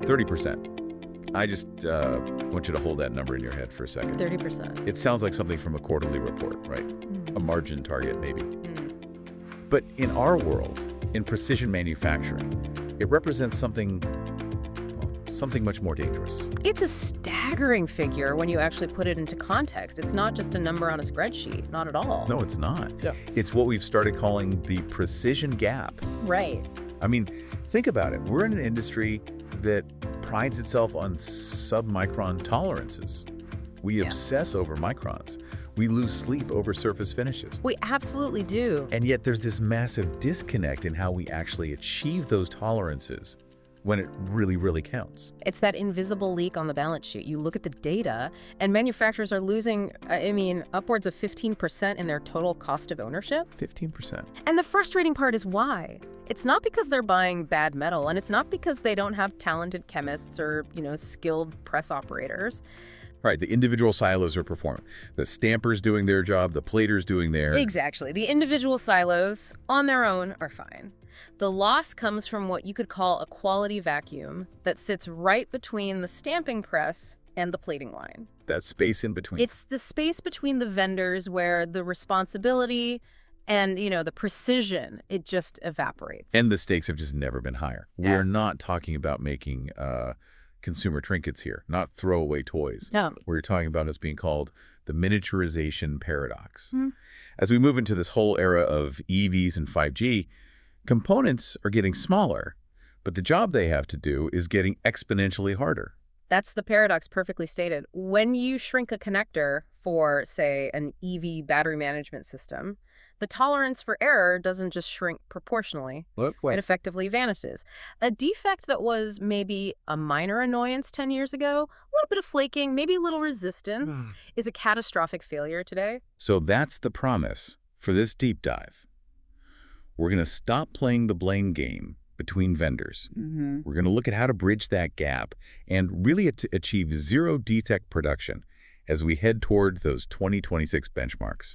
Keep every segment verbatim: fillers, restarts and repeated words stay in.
thirty percent. I just uh, want you to hold that number in your head for a second. thirty percent. It sounds like something from a quarterly report, right? Mm. A margin target, maybe. Mm. But in our world, in precision manufacturing, it represents something, well, something much more dangerous. It's a staggering figure when you actually put it into context. It's not just a number on a spreadsheet, not at all. No, it's not. Yeah. It's what we've started calling the precision gap. Right. I mean, think about it. We're in an industry that prides itself on submicron tolerances. We Yeah. obsess over microns. We lose sleep over surface finishes. We absolutely do. And yet there's this massive disconnect in how we actually achieve those tolerances when it really, really counts. It's that invisible leak on the balance sheet. You look at the data, and manufacturers are losing, I mean, upwards of fifteen percent in their total cost of ownership. fifteen percent. And the frustrating part is why. It's not because they're buying bad metal, and it's not because they don't have talented chemists or, you know, skilled press operators. Right, the individual silos are performing. The stamper's doing their job, the plater's doing their... Exactly. The individual silos on their own are fine. The loss comes from what you could call a quality vacuum that sits right between the stamping press and the plating line. That space in between. It's the space between the vendors where the responsibility and, you know, the precision, it just evaporates. And the stakes have just never been higher. Yeah. We're not talking about making uh, consumer trinkets here, not throwaway toys. No. What you're talking about is being called the miniaturization paradox. Hmm. As we move into this whole era of E Vs and five G, components are getting smaller, but the job they have to do is getting exponentially harder. That's the paradox perfectly stated. When you shrink a connector for, say, an E V battery management system, the tolerance for error doesn't just shrink proportionally. Look, It effectively vanishes. A defect that was maybe a minor annoyance ten years ago, a little bit of flaking, maybe a little resistance, is a catastrophic failure today. So that's the promise for this deep dive. We're going to stop playing the blame game between vendors. Mm-hmm. We're going to look at how to bridge that gap and really at- achieve zero defect production as we head toward those twenty twenty-six benchmarks.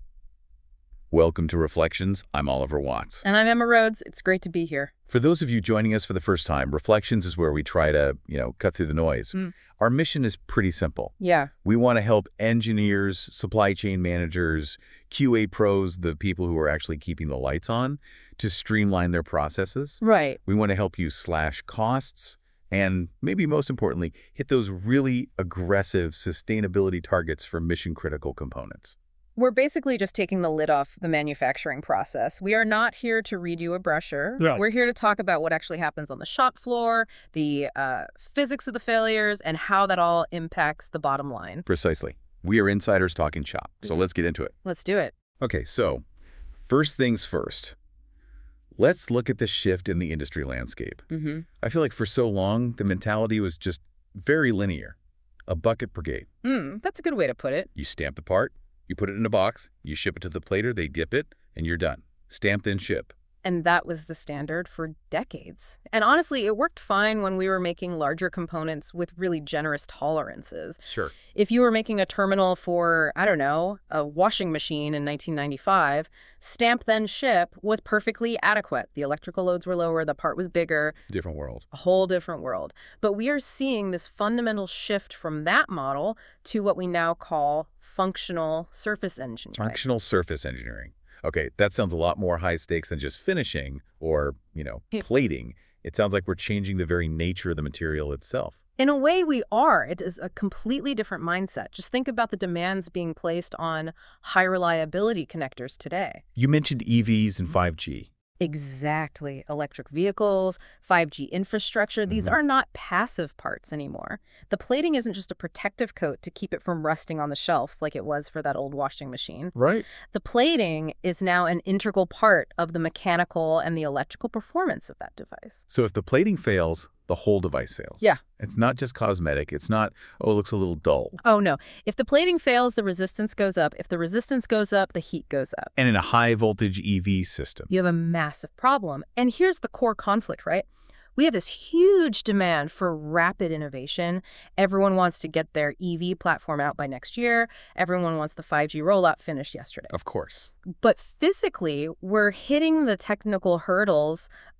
Welcome to Reflections. I'm Oliver Watts. And I'm Emma Rhodes. It's great to be here. For those of you joining us for the first time, Reflections is where we try to, you know, cut through the noise. Mm. Our mission is pretty simple. Yeah. We want to help engineers, supply chain managers, Q A pros, the people who are actually keeping the lights on, to streamline their processes. Right. We want to help you slash costs and, maybe most importantly, hit those really aggressive sustainability targets for mission-critical components. We're basically just taking the lid off the manufacturing process. We are not here to read you a brochure. Yeah. We're here to talk about what actually happens on the shop floor, the uh, physics of the failures, and how that all impacts the bottom line. Precisely. We are insiders talking shop, so let's get into it. Let's do it. Okay, so first things first. Let's look at the shift in the industry landscape. Mm-hmm. I feel like for so long, the mentality was just very linear. A bucket per gate. Mm, that's a good way to put it. You stamp the part, you put it in a box, you ship it to the plater, they dip it, and you're done. Stamp, then ship. And that was the standard for decades. And honestly, it worked fine when we were making larger components with really generous tolerances. Sure. If you were making a terminal for, I don't know, a washing machine in nineteen ninety-five, stamp then ship was perfectly adequate. The electrical loads were lower, the part was bigger, Different world. a whole different world. But we are seeing this fundamental shift from that model to what we now call functional surface engineering. Functional surface engineering. Okay, that sounds a lot more high stakes than just finishing or, you know, Yeah. plating. It sounds like we're changing the very nature of the material itself. In a way, we are. It is a completely different mindset. Just think about the demands being placed on high reliability connectors today. You mentioned E Vs and five G. Exactly. Electric vehicles, five G infrastructure, these Mhm. are not passive parts anymore. The plating isn't just a protective coat to keep it from rusting on the shelves like it was for that old washing machine. Right. The plating is now an integral part of the mechanical and the electrical performance of that device. So if the plating fails, the whole device fails. Yeah. It's not just cosmetic. It's not, oh, it looks a little dull. Oh, no. If the plating fails, the resistance goes up. If the resistance goes up, the heat goes up. And in a high voltage E V system. You have a massive problem. And here's the core conflict, right? We have this huge demand for rapid innovation. Everyone wants to get their E V platform out by next year. Everyone wants the five G rollout finished yesterday. Of course. But physically, we're hitting the technical hurdles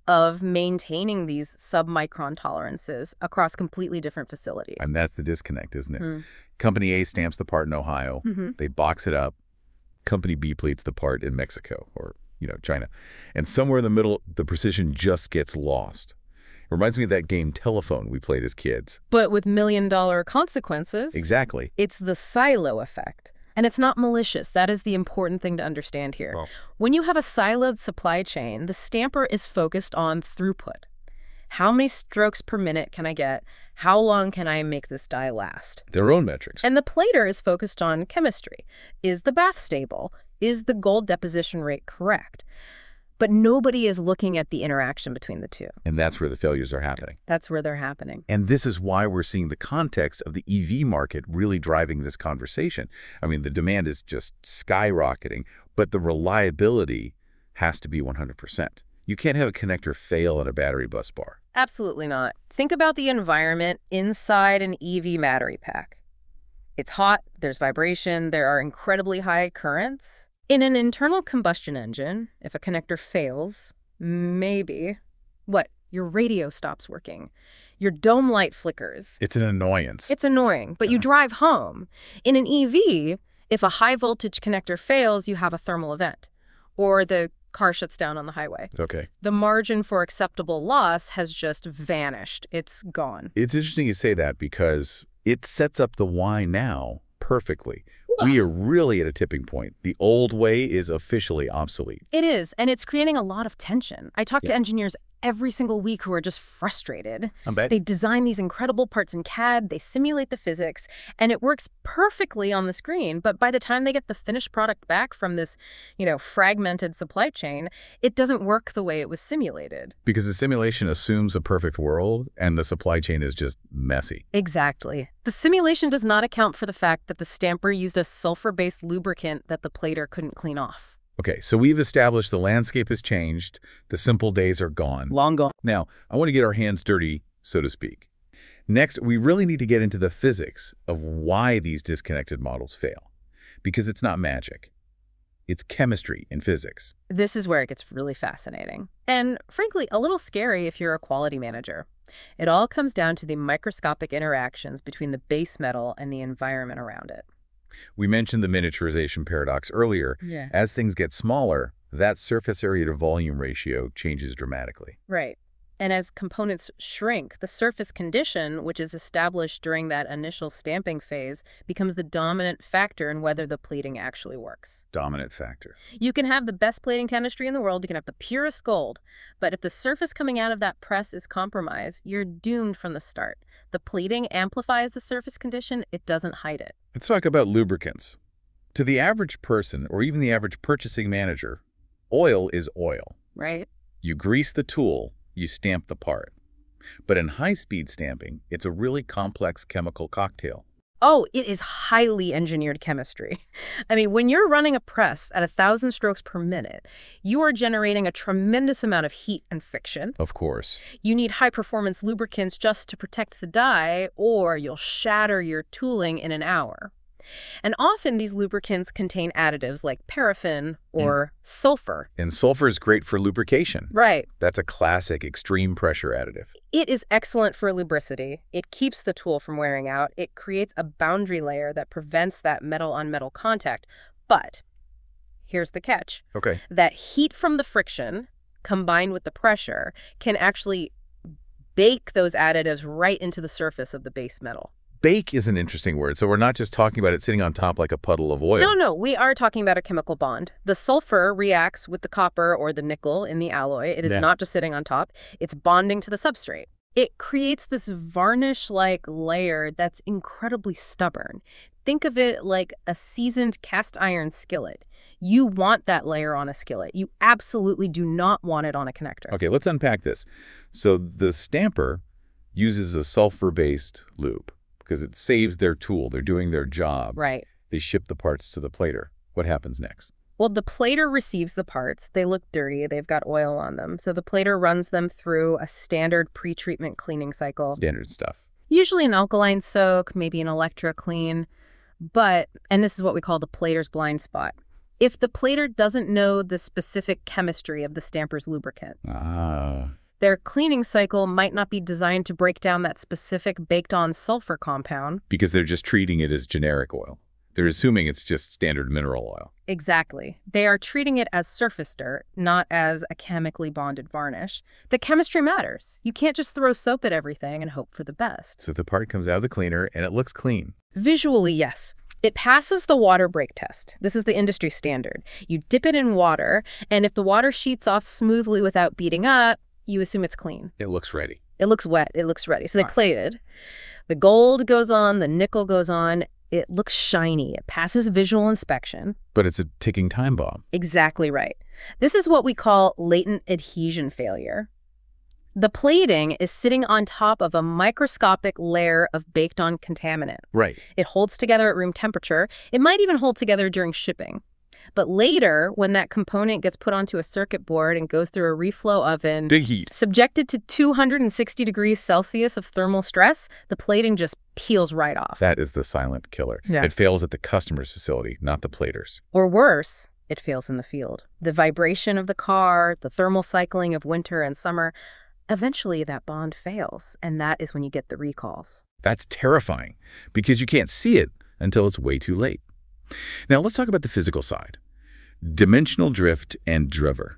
of maintaining these submicron tolerances across completely different facilities. And that's the disconnect, isn't it? Hmm. Company A stamps the part in Ohio. Mm-hmm. They box it up. Company B pleats the part in Mexico or, you know, China. And somewhere in the middle, the precision just gets lost. It reminds me of that game Telephone we played as kids. But with million-dollar consequences. Exactly. It's the silo effect. And it's not malicious. That is the important thing to understand here. Oh. When you have a siloed supply chain, the stamper is focused on throughput. How many strokes per minute can I get? How long can I make this die last? Their own metrics. And the plater is focused on chemistry. Is the bath stable? Is the gold deposition rate correct? But nobody is looking at the interaction between the two. And that's where the failures are happening. That's where they're happening. And this is why we're seeing the context of the E V market really driving this conversation. I mean, the demand is just skyrocketing, but the reliability has to be one hundred percent. You can't have a connector fail in a battery bus bar. Absolutely not. Think about the environment inside an E V battery pack. It's hot, there's vibration, there are incredibly high currents. In an internal combustion engine, if a connector fails, maybe, what, your radio stops working. Your dome light flickers. It's an annoyance. It's annoying, but you drive home. In an E V, if a high voltage connector fails, you have a thermal event, or the car shuts down on the highway. Okay. The margin for acceptable loss has just vanished. It's gone. It's interesting you say that because it sets up the why now perfectly. We are really at a tipping point. The old way is officially obsolete. It is, and it's creating a lot of tension. I talk Yeah. to engineers every single week who are just frustrated. I bet. They design these incredible parts in C A D, they simulate the physics, and it works perfectly on the screen. But by the time they get the finished product back from this, you know, fragmented supply chain, it doesn't work the way it was simulated. Because the simulation assumes a perfect world, and the supply chain is just messy. Exactly. The simulation does not account for the fact that the stamper used a sulfur-based lubricant that the plater couldn't clean off. Okay, so we've established the landscape has changed. The simple days are gone. Long gone. Now, I want to get our hands dirty, so to speak. Next, we really need to get into the physics of why these disconnected models fail. Because it's not magic. It's chemistry and physics. This is where it gets really fascinating. And frankly, a little scary if you're a quality manager. It all comes down to the microscopic interactions between the base metal and the environment around it. We mentioned the miniaturization paradox earlier. Yeah. As things get smaller, that surface area to volume ratio changes dramatically. Right. And as components shrink, the surface condition, which is established during that initial stamping phase, becomes the dominant factor in whether the plating actually works. Dominant factor. You can have the best plating chemistry in the world, you can have the purest gold, but if the surface coming out of that press is compromised, you're doomed from the start. The plating amplifies the surface condition, it doesn't hide it. Let's talk about lubricants. To the average person, or even the average purchasing manager, oil is oil. Right? You grease the tool, you stamp the part. But in high-speed stamping, it's a really complex chemical cocktail. Oh, it is highly engineered chemistry. I mean, when you're running a press at a thousand strokes per minute, you are generating a tremendous amount of heat and friction. Of course. You need high-performance lubricants just to protect the die, or you'll shatter your tooling in an hour. And often these lubricants contain additives like paraffin or mm. sulfur. And sulfur is great for lubrication. Right. That's a classic extreme pressure additive. It is excellent for lubricity. It keeps the tool from wearing out. It creates a boundary layer that prevents that metal-on-metal contact. But here's the catch. Okay. That heat from the friction, combined with the pressure, can actually bake those additives right into the surface of the base metal. Bake is an interesting word. So we're not just talking about it sitting on top like a puddle of oil. No, no. We are talking about a chemical bond. The sulfur reacts with the copper or the nickel in the alloy. It is yeah. not just sitting on top. It's bonding to the substrate. It creates this varnish-like layer that's incredibly stubborn. Think of it like a seasoned cast iron skillet. You want that layer on a skillet. You absolutely do not want it on a connector. Okay, let's unpack this. So the stamper uses a sulfur-based lube, because it saves their tool. They're doing their job. Right. They ship the parts to the plater. What happens next? Well, the plater receives the parts. They look dirty. They've got oil on them. So the plater runs them through a standard pre-treatment cleaning cycle. Standard stuff. Usually an alkaline soak, maybe an electro clean. But, and this is what we call the plater's blind spot. If the plater doesn't know the specific chemistry of the stamper's lubricant, Ah. Their cleaning cycle might not be designed to break down that specific baked-on sulfur compound. Because they're just treating it as generic oil. They're assuming it's just standard mineral oil. Exactly. They are treating it as surface dirt, not as a chemically bonded varnish. The chemistry matters. You can't just throw soap at everything and hope for the best. So the part comes out of the cleaner and it looks clean. Visually, yes. It passes the water break test. This is the industry standard. You dip it in water, and if the water sheets off smoothly without beating up, you assume it's clean. It looks ready. It looks wet. It looks ready. So they plated. The gold goes on. The nickel goes on. It looks shiny. It passes visual inspection. But it's a ticking time bomb. Exactly right. This is what we call latent adhesion failure. The plating is sitting on top of a microscopic layer of baked-on contaminant. Right. It holds together at room temperature. It might even hold together during shipping. But later, when that component gets put onto a circuit board and goes through a reflow oven, big heat, subjected to two hundred sixty degrees Celsius of thermal stress, the plating just peels right off. That is the silent killer. Yeah. It fails at the customer's facility, not the platers. Or worse, it fails in the field. The vibration of the car, the thermal cycling of winter and summer, eventually that bond fails, and that is when you get the recalls. That's terrifying, because you can't see it until it's way too late. Now, let's talk about the physical side. Dimensional drift and driver.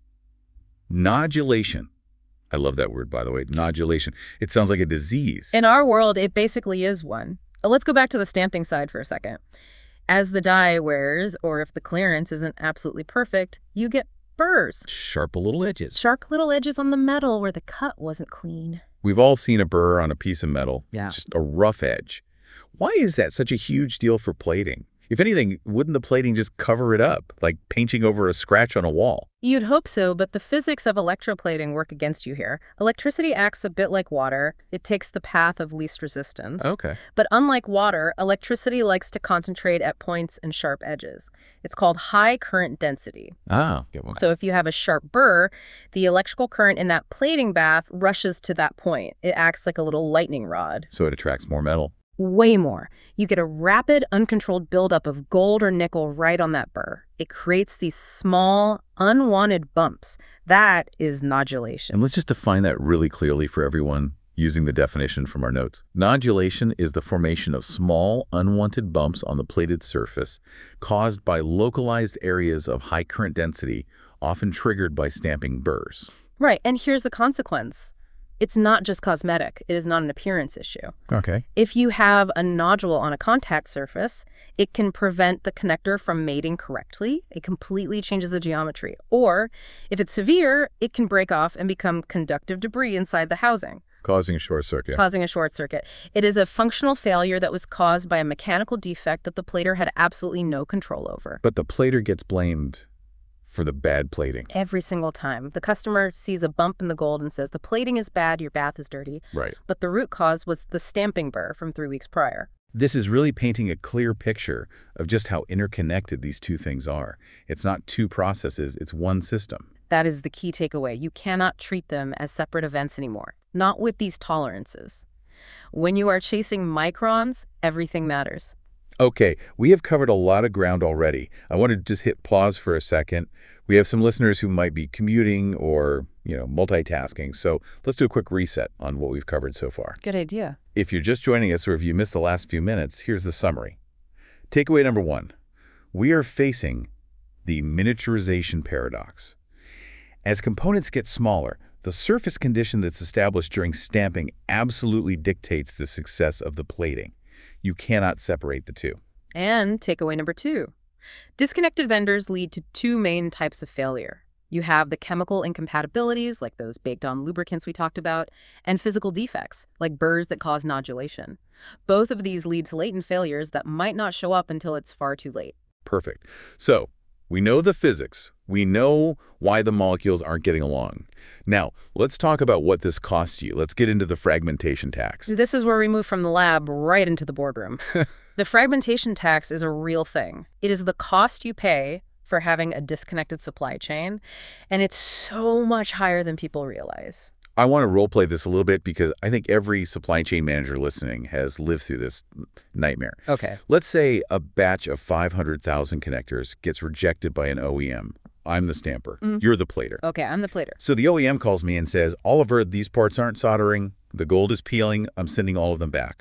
Nodulation. I love that word, by the way, nodulation. It sounds like a disease. In our world, it basically is one. Let's go back to the stamping side for a second. As the dye wears, or if the clearance isn't absolutely perfect, you get burrs. Sharp little edges. Sharp little edges on the metal where the cut wasn't clean. We've all seen a burr on a piece of metal. Yeah. Just a rough edge. Why is that such a huge deal for plating? If anything, wouldn't the plating just cover it up, like painting over a scratch on a wall? You'd hope so, but the physics of electroplating work against you here. Electricity acts a bit like water. It takes the path of least resistance. Okay. But unlike water, electricity likes to concentrate at points and sharp edges. It's called high current density. Ah, get one. So if you have a sharp burr, the electrical current in that plating bath rushes to that point. It acts like a little lightning rod. So it attracts more metal. Way more. You get a rapid, uncontrolled buildup of gold or nickel right on that burr. It creates these small, unwanted bumps. That is nodulation. And let's just define that really clearly for everyone using the definition from our notes. Nodulation is the formation of small, unwanted bumps on the plated surface caused by localized areas of high current density, often triggered by stamping burrs. Right, and here's the consequence. It's not just cosmetic. It is not an appearance issue. Okay. If you have a nodule on a contact surface, it can prevent the connector from mating correctly. It completely changes the geometry. Or, if it's severe, it can break off and become conductive debris inside the housing. Causing a short circuit. Causing a short circuit. It is a functional failure that was caused by a mechanical defect that the plater had absolutely no control over. But the plater gets blamed for the bad plating. Every single time. The customer sees a bump in the gold and says, the plating is bad, your bath is dirty. Right. But the root cause was the stamping burr from three weeks prior. This is really painting a clear picture of just how interconnected these two things are. It's not two processes, it's one system. That is the key takeaway. You cannot treat them as separate events anymore. Not with these tolerances. When you are chasing microns, everything matters. Okay, we have covered a lot of ground already. I want to just hit pause for a second. We have some listeners who might be commuting or, you know, multitasking. So let's do a quick reset on what we've covered so far. Good idea. If you're just joining us or if you missed the last few minutes, here's the summary. Takeaway number one, we are facing the miniaturization paradox. As components get smaller, the surface condition that's established during stamping absolutely dictates the success of the plating. You cannot separate the two. And takeaway number two, disconnected vendors lead to two main types of failure. You have the chemical incompatibilities, like those baked-on lubricants we talked about, and physical defects, like burrs that cause nodulation. Both of these lead to latent failures that might not show up until it's far too late. Perfect. So we know the physics. We know why the molecules aren't getting along. Now, let's talk about what this costs you. Let's get into the fragmentation tax. This is where we move from the lab right into the boardroom. The fragmentation tax is a real thing. It is the cost you pay for having a disconnected supply chain, and it's so much higher than people realize. I want to role play this a little bit because I think every supply chain manager listening has lived through this nightmare. Okay. Let's say a batch of five hundred thousand connectors gets rejected by an O E M. I'm the stamper. Mm. You're the plater. Okay, I'm the plater. So the O E M calls me and says, Oliver, these parts aren't soldering. The gold is peeling. I'm sending all of them back.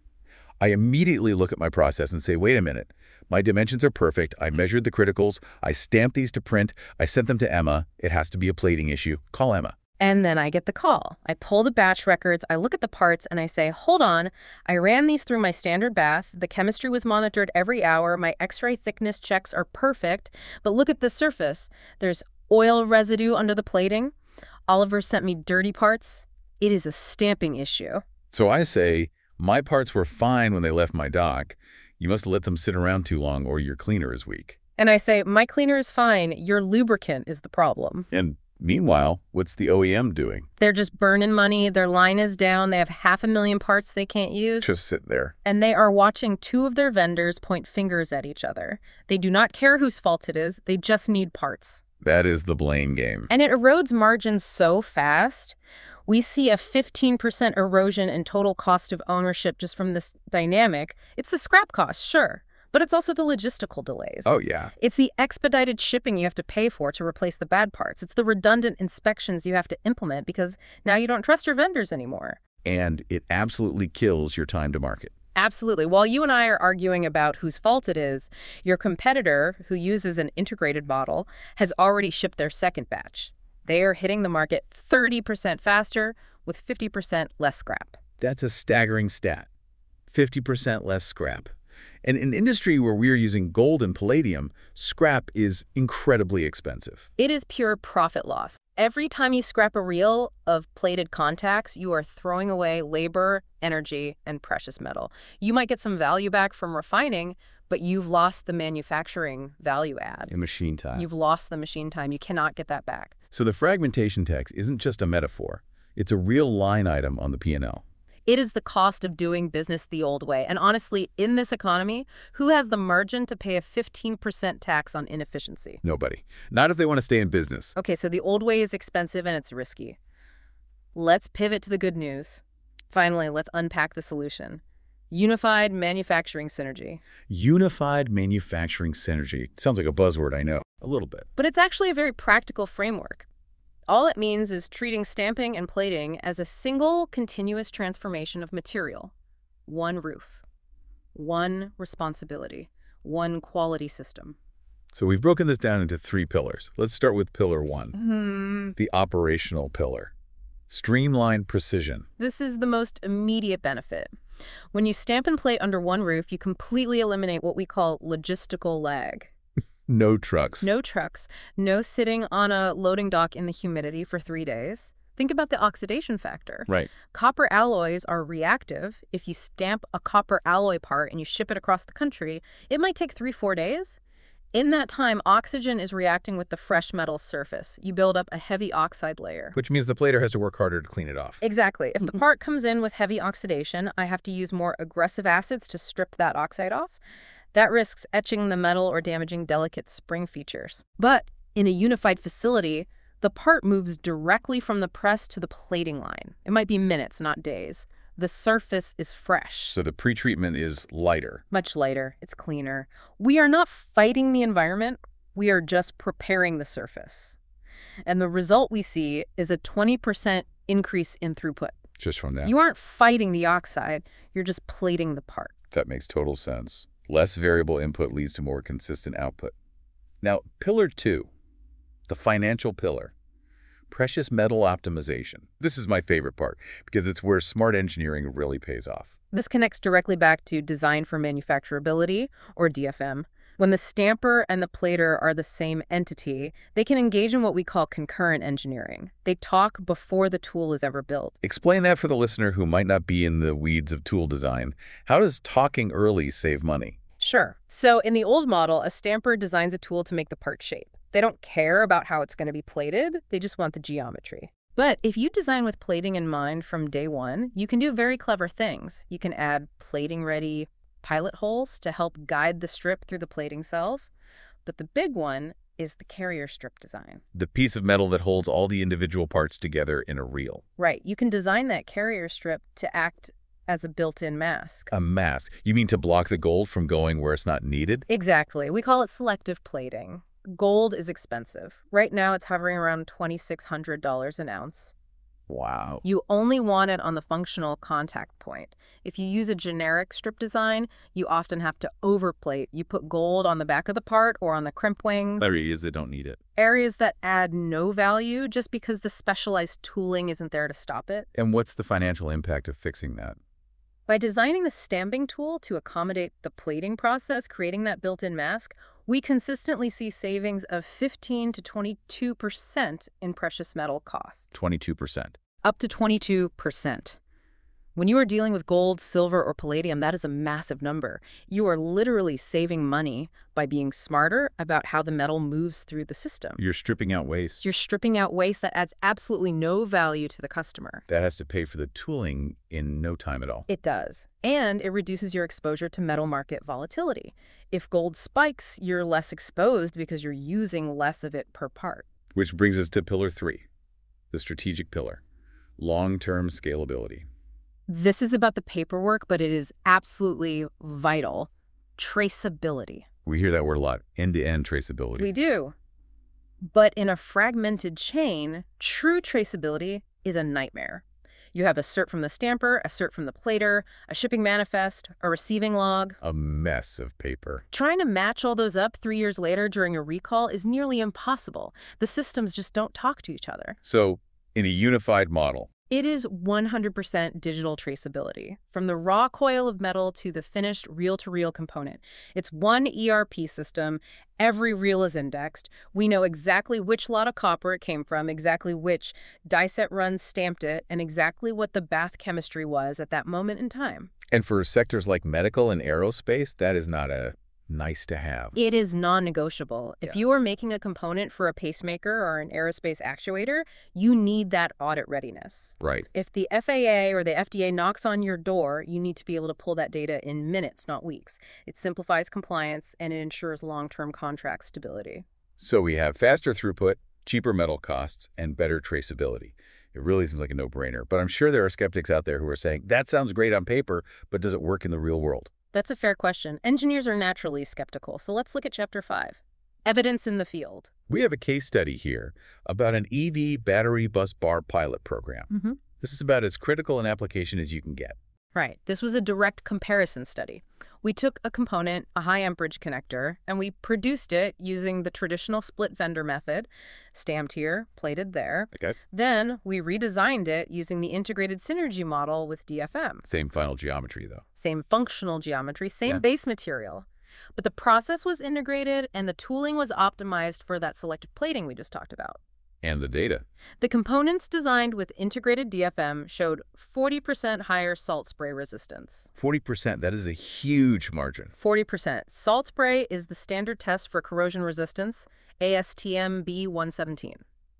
I immediately look at my process and say, wait a minute. My dimensions are perfect. I measured the criticals. I stamped these to print. I sent them to Emma. It has to be a plating issue. Call Emma. And then I get the call. I pull the batch records, I look at the parts, and I say, hold on, I ran these through my standard bath, the chemistry was monitored every hour, my X-ray thickness checks are perfect, but look at the surface. There's oil residue under the plating. Oliver sent me dirty parts. It is a stamping issue. So I say, my parts were fine when they left my dock. You must have let them sit around too long or your cleaner is weak. And I say, my cleaner is fine, your lubricant is the problem. And meanwhile, what's the O E M doing? They're just burning money, their line is down, they have half a million parts they can't use. Just sit there. And they are watching two of their vendors point fingers at each other. They do not care whose fault it is, they just need parts. That is the blame game. And it erodes margins so fast. We see a fifteen percent erosion in total cost of ownership just from this dynamic. It's the scrap cost, sure, but it's also the logistical delays. Oh, yeah. It's the expedited shipping you have to pay for to replace the bad parts. It's the redundant inspections you have to implement because now you don't trust your vendors anymore. And it absolutely kills your time to market. Absolutely. While you and I are arguing about whose fault it is, your competitor, who uses an integrated model, has already shipped their second batch. They are hitting the market thirty percent faster with fifty percent less scrap. That's a staggering stat. fifty percent less scrap. And in an industry where we're using gold and palladium, scrap is incredibly expensive. It is pure profit loss. Every time you scrap a reel of plated contacts, you are throwing away labor, energy, and precious metal. You might get some value back from refining, but you've lost the manufacturing value add. In machine time. You've lost the machine time. You cannot get that back. So the fragmentation tax isn't just a metaphor. It's a real line item on the P and L. It is the cost of doing business the old way. And honestly, in this economy, who has the margin to pay a fifteen percent tax on inefficiency? Nobody. Not if they want to stay in business. Okay, so the old way is expensive and it's risky. Let's pivot to the good news. Finally, let's unpack the solution. Unified manufacturing synergy. Unified manufacturing synergy. Sounds like a buzzword, I know. A little bit. But it's actually a very practical framework. All it means is treating stamping and plating as a single continuous transformation of material. One roof. One responsibility. One quality system. So we've broken this down into three pillars. Let's start with pillar one. Hmm. The operational pillar. Streamlined precision. This is the most immediate benefit. When you stamp and plate under one roof, you completely eliminate what we call logistical lag. No trucks. No trucks. No sitting on a loading dock in the humidity for three days. Think about the oxidation factor. Right. Copper alloys are reactive. If you stamp a copper alloy part and you ship it across the country, it might take three, four days. In that time, oxygen is reacting with the fresh metal surface. You build up a heavy oxide layer. Which means the plater has to work harder to clean it off. Exactly. If the part comes in with heavy oxidation, I have to use more aggressive acids to strip that oxide off. That risks etching the metal or damaging delicate spring features. But in a unified facility, the part moves directly from the press to the plating line. It might be minutes, not days. The surface is fresh. So the pretreatment is lighter. Much lighter. It's cleaner. We are not fighting the environment. We are just preparing the surface. And the result we see is a twenty percent increase in throughput. Just from that. You aren't fighting the oxide. You're just plating the part. That makes total sense. Less variable input leads to more consistent output. Now, pillar two, the financial pillar. Precious metal optimization. This is my favorite part because it's where smart engineering really pays off. This connects directly back to design for manufacturability, or D F M. When the stamper and the plater are the same entity, they can engage in what we call concurrent engineering. They talk before the tool is ever built. Explain that for the listener who might not be in the weeds of tool design. How does talking early save money? Sure. So in the old model, a stamper designs a tool to make the part shape. They don't care about how it's going to be plated. They just want the geometry. But if you design with plating in mind from day one, you can do very clever things. You can add plating-ready pilot holes to help guide the strip through the plating cells. But the big one is the carrier strip design. The piece of metal that holds all the individual parts together in a reel. Right. You can design that carrier strip to act as a built-in mask. A mask? You mean to block the gold from going where it's not needed? Exactly. We call it selective plating. Gold is expensive. Right now, it's hovering around twenty-six hundred dollars an ounce. Wow. You only want it on the functional contact point. If you use a generic strip design, you often have to overplate. You put gold on the back of the part or on the crimp wings. Areas that don't need it. Areas that add no value just because the specialized tooling isn't there to stop it. And what's the financial impact of fixing that? By designing the stamping tool to accommodate the plating process, creating that built-in mask, we consistently see savings of fifteen to twenty-two percent in precious metal costs. twenty-two percent. Up to twenty-two percent. When you are dealing with gold, silver, or palladium, that is a massive number. You are literally saving money by being smarter about how the metal moves through the system. You're stripping out waste. You're stripping out waste that adds absolutely no value to the customer. That has to pay for the tooling in no time at all. It does. And it reduces your exposure to metal market volatility. If gold spikes, you're less exposed because you're using less of it per part. Which brings us to pillar three, the strategic pillar, long-term scalability. This is about the paperwork, but it is absolutely vital. Traceability. We hear that word a lot, end-to-end traceability. We do. But in a fragmented chain, true traceability is a nightmare. You have a cert from the stamper, a cert from the plater, a shipping manifest, a receiving log. A mess of paper. Trying to match all those up three years later during a recall is nearly impossible. The systems just don't talk to each other. So, in a unified model, it is one hundred percent digital traceability, from the raw coil of metal to the finished reel-to-reel component. It's one E R P system. Every reel is indexed. We know exactly which lot of copper it came from, exactly which die set run stamped it, and exactly what the bath chemistry was at that moment in time. And for sectors like medical and aerospace, that is not a nice to have. It is non-negotiable. If Yeah. you are making a component for a pacemaker or an aerospace actuator, you need that audit readiness. Right. If the F A A or the F D A knocks on your door, you need to be able to pull that data in minutes, not weeks. It simplifies compliance and it ensures long-term contract stability. So we have faster throughput, cheaper metal costs, and better traceability. It really seems like a no-brainer. But I'm sure there are skeptics out there who are saying, that sounds great on paper, but does it work in the real world? That's a fair question. Engineers are naturally skeptical, so let's look at Chapter five. Evidence in the field. We have a case study here about an E V battery bus bar pilot program. Mm-hmm. This is about as critical an application as you can get. Right. This was a direct comparison study. We took a component, a high amperage connector, and we produced it using the traditional split vendor method, stamped here, plated there. Okay. Then we redesigned it using the integrated synergy model with D F M. Same final geometry, though. Same functional geometry, same Yeah. base material. But the process was integrated and the tooling was optimized for that selective plating we just talked about. And the data. The components designed with integrated D F M showed forty percent higher salt spray resistance. forty percent, that is a huge margin. forty percent. Salt spray is the standard test for corrosion resistance, A S T M B one seventeen.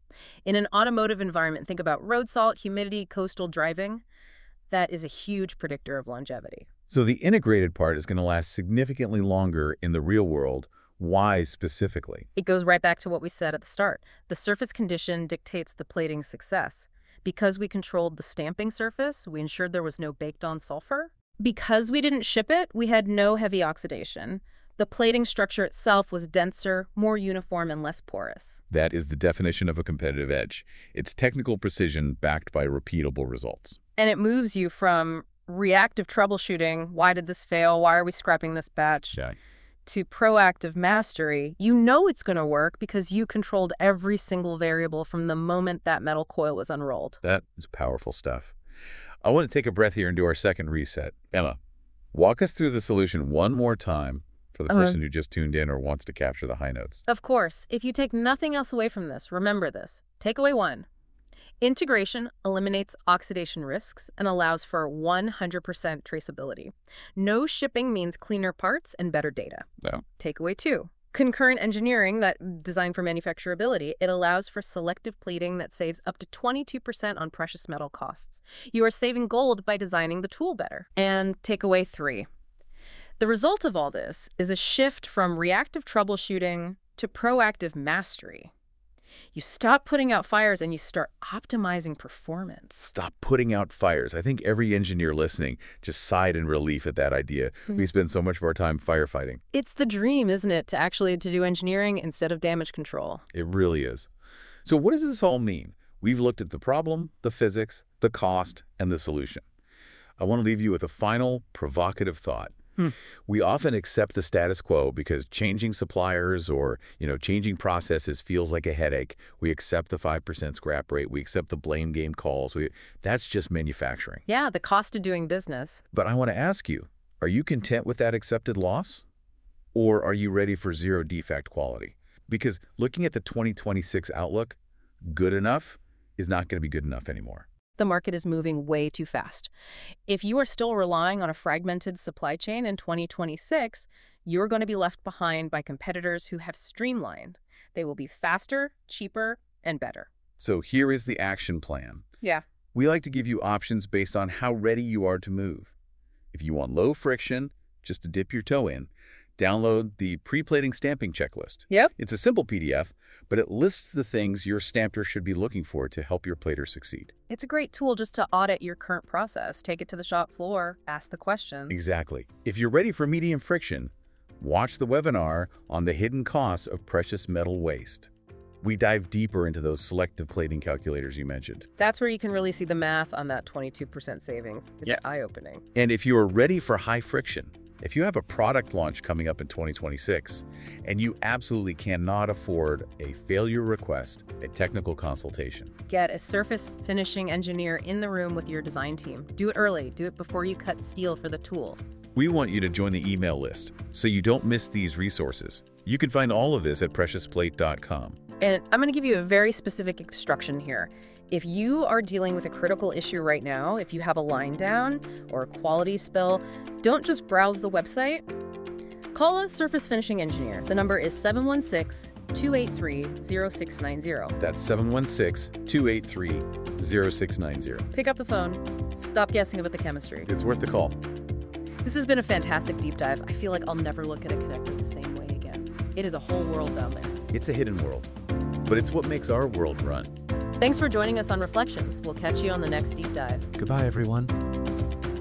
In an automotive environment, think about road salt, humidity, coastal driving. That is a huge predictor of longevity. So the integrated part is going to last significantly longer in the real world. Why specifically? It goes right back to what we said at the start. The surface condition dictates the plating success. Because we controlled the stamping surface, we ensured there was no baked-on sulfur. Because we didn't ship it, we had no heavy oxidation. The plating structure itself was denser, more uniform, and less porous. That is the definition of a competitive edge. It's technical precision backed by repeatable results. And it moves you from reactive troubleshooting, why did this fail, why are we scrapping this batch, Yeah. to proactive mastery. You know it's going to work because you controlled every single variable from the moment that metal coil was unrolled. That is powerful stuff. I want to take a breath here and do our second reset. Emma, walk us through the solution one more time for the Uh-huh. person who just tuned in or wants to capture the high notes. Of course, if you take nothing else away from this, remember this. Takeaway one. Integration eliminates oxidation risks and allows for one hundred percent traceability. No shipping means cleaner parts and better data. No. Takeaway two. Concurrent engineering that designed for manufacturability, it allows for selective plating that saves up to twenty-two percent on precious metal costs. You are saving gold by designing the tool better. And takeaway three. The result of all this is a shift from reactive troubleshooting to proactive mastery. You stop putting out fires and you start optimizing performance. Stop putting out fires. I think every engineer listening just sighed in relief at that idea. Mm-hmm. We spend so much of our time firefighting. It's the dream, isn't it, to actually to do engineering instead of damage control? It really is. So what does this all mean? We've looked at the problem, the physics, the cost, and the solution. I want to leave you with a final provocative thought. Hmm. We often accept the status quo because changing suppliers or, you know, changing processes feels like a headache. We accept the five percent scrap rate. We accept the blame game calls. We, that's just manufacturing. Yeah, the cost of doing business. But I want to ask you, are you content with that accepted loss? Or are you ready for zero defect quality? Because looking at the twenty twenty-six outlook, good enough is not going to be good enough anymore. The market is moving way too fast. If you are still relying on a fragmented supply chain in twenty twenty-six, you're going to be left behind by competitors who have streamlined. They will be faster, cheaper, and better. So here is the action plan. Yeah. We like to give you options based on how ready you are to move. If you want low friction, just to dip your toe in, download the pre-plating stamping checklist. Yep. It's a simple P D F, but it lists the things your stamper should be looking for to help your plater succeed. It's a great tool just to audit your current process. Take it to the shop floor, ask the questions. Exactly. If you're ready for medium friction, watch the webinar on the hidden costs of precious metal waste. We dive deeper into those selective plating calculators you mentioned. That's where you can really see the math on that twenty-two percent savings. It's yeah. eye-opening. And if you are ready for high friction, if you have a product launch coming up in twenty twenty-six and you absolutely cannot afford a failure request, a technical consultation, get a surface finishing engineer in the room with your design team. Do it early. Do it before you cut steel for the tool. We want you to join the email list so you don't miss these resources. You can find all of this at precious plate dot com. And I'm going to give you a very specific instruction here. If you are dealing with a critical issue right now, if you have a line down or a quality spill, don't just browse the website. Call a surface finishing engineer. The number is seven one six, two eight three, zero six nine zero. That's seven one six, two eight three, zero six nine zero. Pick up the phone. Stop guessing about the chemistry. It's worth the call. This has been a fantastic deep dive. I feel like I'll never look at a connector the same way again. It is a whole world down there. It's a hidden world, but it's what makes our world run. Thanks for joining us on Reflections. We'll catch you on the next deep dive. Goodbye, everyone.